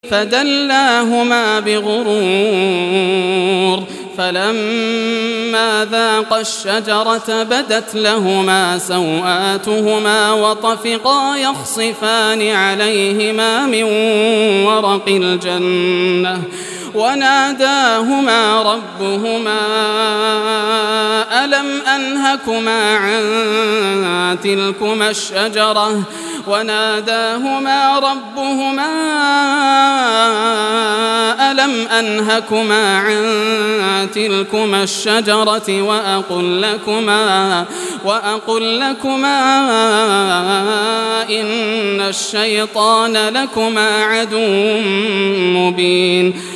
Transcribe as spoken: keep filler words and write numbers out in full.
فدلاهما بغرور فلما ذاقا الشجرة بدت لهما سوآتهما وطفقا يخصفان عليهما من ورق الجنة وناداهما ربهما ألم أنهكما عن تلكما الشجرة وناداهما ربهما ألم أنهكما عن تلكما الشجرة وأقل لكما وأقل لكما إن الشيطان لكما عدو مبين